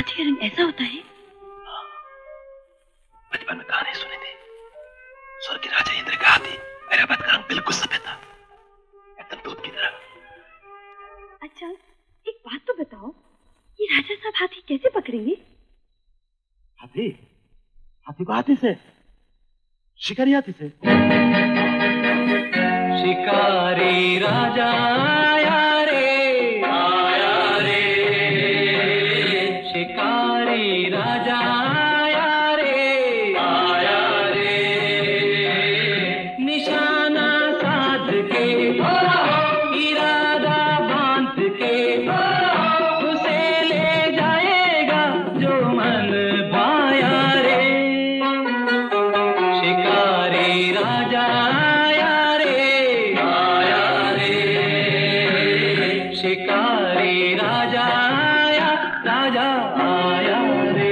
हाथी का रंग ऐसा होता है? बचपन में कहानी सुनी थी। स्वर्ग के राजा इंद्र का हाथी ऐरावत का रंग बिल्कुल सफेद था, एकदम दूध की तरह। अच्छा, एक बात तो बताओ, ये राजा साहब हाथी कैसे पकड़ेंगे? हाथी? हाथी को हाथी से, शिकारी हाथी से। शिकारी राजा आया रे, आया रे। शिकारी राजा आया रे, आया रे। निशाना साध के, इरादा बांध के, उसे ले जाएगा जो मन भाया रे। शिकारी राजा आया रे, आया रे। शिकारी राजा आया, राजा आया रे।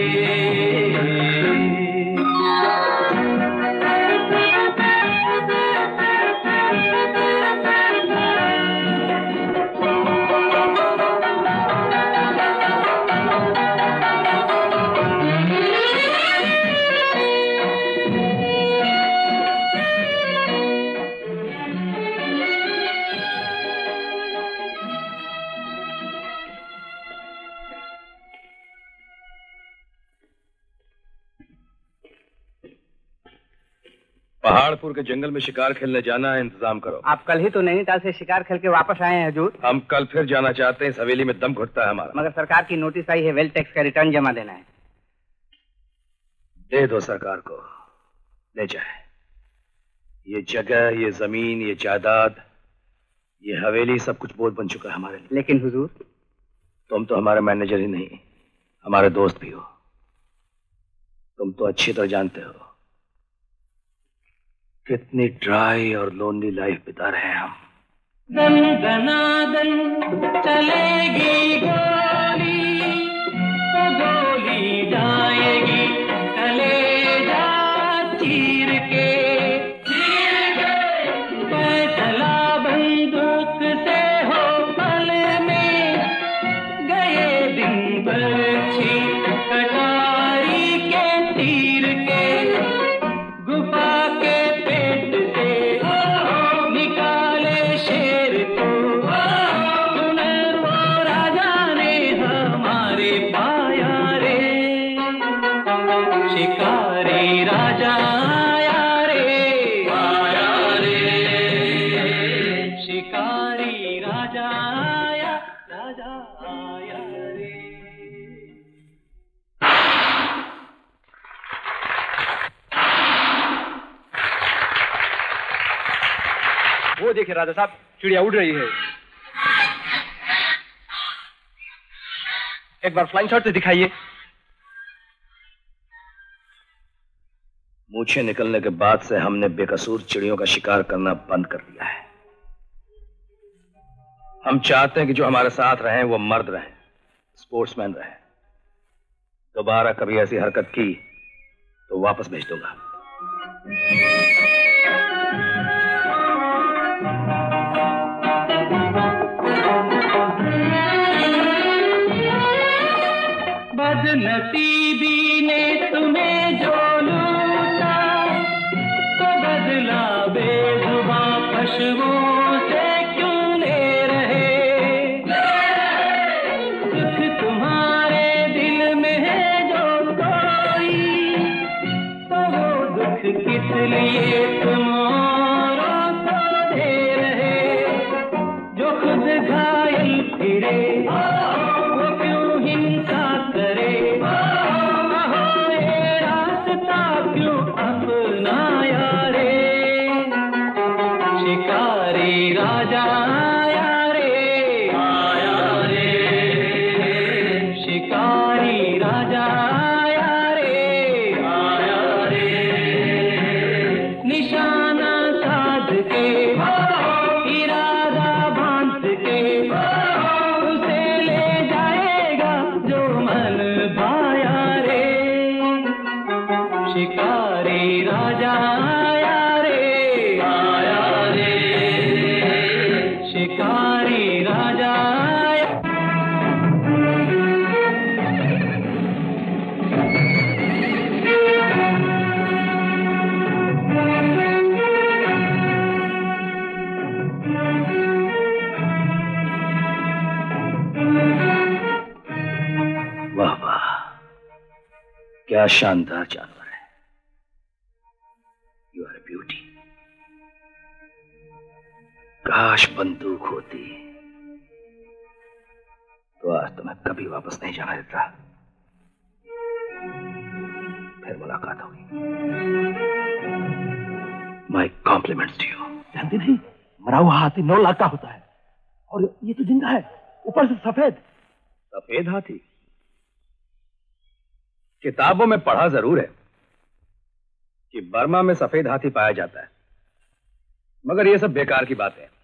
पहाड़पुर के जंगल में शिकार खेलने जाना है, इंतजाम करो। आप कल ही तो नैनीताल से शिकार खेल के वापस आए हैं हुजूर। हम कल फिर जाना चाहते हैं, इस हवेली में दम घुटता है हमारा। मगर सरकार की नोटिस आई है, वेल्थ टैक्स का रिटर्न जमा देना है। दे दो सरकार को, ले जाए। ये जगह, ये जमीन, ये जायदाद, ये हवेली, सब कुछ बोझ बन चुका है हमारे लिए। लेकिन हुजूर, तुम तो हमारे मैनेजर ही नहीं, हमारे दोस्त भी हो। तुम तो अच्छी तरह जानते हो कितनी ड्राई और लोनली लाइफ बिता रहे हैं हम। दन दनादन चलेगी गोली, तो गोली जाएगी कलेजा चीर के। फैसला बंदूक से हो पल में, गए दिन बरछी कटारी के तीर के। गुफा के पेट से निकाले शेर को, सुनर वो राजा ने हमारे पाया रे। शिकारी राजा आया रे, आया रे। शिकारी राजा आया, राजा आया रे। वो देखिए राजा साहब, चिड़िया उड़ रही है। एक बार फ्लाइंग शॉट से दिखाइए। मूछें निकलने के बाद से हमने बेकसूर चिड़ियों का शिकार करना बंद कर दिया है। हम चाहते हैं कि जो हमारे साथ रहें वो मर्द रहें, स्पोर्ट्समैन रहें। दोबारा कभी ऐसी हरकत की तो वापस भेज दूंगा। बदनसीबी ने तुम्हें जो लूटा, तो बदला बेजुबां पशुओं से क्यों ले रहे। दुख तुम्हारे दिल में है जो कोई, तो वो दुख किस लिए तुम औरों को दे रहे। जो खुद घायल फिरे वो क्यों हिंसा करे। रास्ता क्यों अपनाया रे। शिकारी राजा आया रे, आया रे। शिकारी राजा आया रे, आया रे। निशाना क्या शानदार जानवर है। You are a beauty. काश बंदूक होती तो आज तुम्हें कभी वापस नहीं जाना देता। फिर मुलाकात होगी। My compliments to you. जानती नहीं, मरा हुआ हाथी 9 लाख का होता है और ये तो जिंदा है, ऊपर से सफेद। सफेद हाथी? किताबों में पढ़ा जरूर है कि बर्मा में सफेद हाथी पाया जाता है, मगर ये सब बेकार की बातें हैं।